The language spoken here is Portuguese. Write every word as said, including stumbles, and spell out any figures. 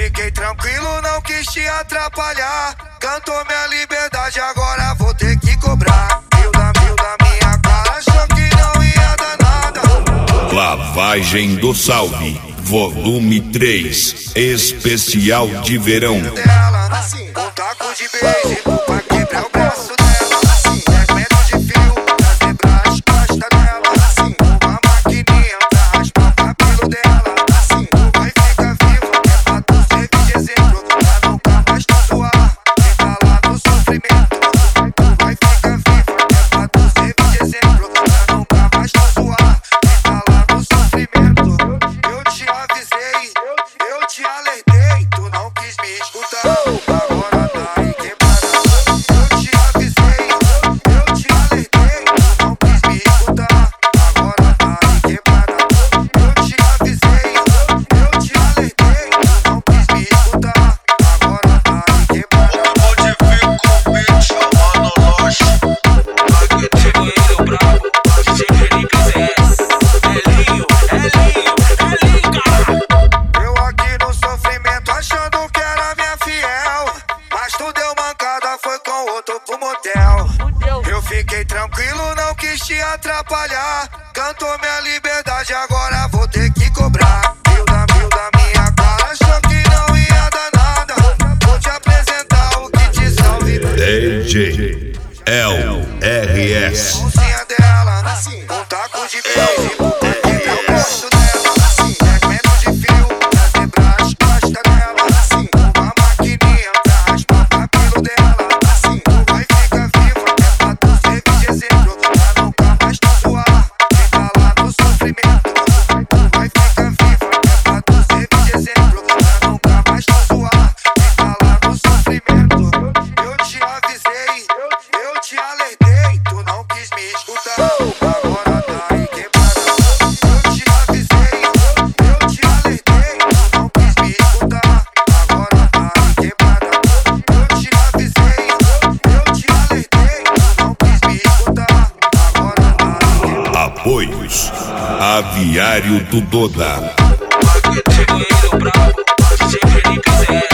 fiquei tranquilo, não quis te atrapalhar. Cantou minha liberdade, agora vou ter que cobrar. Mil da mil da minha cara, achou que não ia dar nada. Lavagem do Salve, volume três, especial de verão. Dela, um taco de beijo pra quebrar o braço dela. dez metros de fio pra quebrar as costas dela. Uma maquininha pra raspar o cabelo dela. Vai ficar vivo, que é pra tu servir de exemplo, pra nunca mais tu zoar. Fica lá no sofrimento. Vai ficar vivo, que é pra tu servir de exemplo, pra nunca mais tu zoar. Fica lá no sofrimento. Eu te avisei, eu te alertei, tu não quis me escutar. Agora tá aí quebrada. Eu te avisei, eu te alertei, tu não quis me escutar. Agora tá aí quebrada. Eu te avisei, eu te alertei, tu não quis me escutar. Agora tá aí quebrada. Modifica o beat, chamando Loche. Dinheiro bravo, D J Felipe Z S. É linho, é linho, é linho, cara. Eu aqui no sofrimento achando que era minha fiel, mas tu deu mancada, foi com outro pro motel. Eu fiquei tranquilo, não quis te atrapalhar. Cantou minha liberdade, agora vou ter que cobrar. Mil da mil da minha cara, achou que não ia dar nada. Vou te apresentar o que te salve. D J L R S. Mãozinha dela, um taco de beijo pra quebrar o braço dela. dez metros de fio pra quebrar as costas dela. Uma maquininha pra raspar o cabelo dela. Vai ficar viva, que é pra tu servir de exemplo, pra nunca mais tu zoar. Fica lá no sofrimento. Vai ficar viva, que é pra tu servir de exemplo, pra nunca mais tu zoar. Fica lá no sofrimento. Eu te avisei, eu te alertei, tu não quis me escutar. Agora tá aí quebrada. Eu te avisei, eu te alertei, tu não quis me escutar. Agora tá aí quebrada. Eu te avisei, eu te alertei, tu não quis me escutar. Agora tá aí quebrada. Apoios Aviário do Doda. Dinheiro bravo, D J Felipe Z S.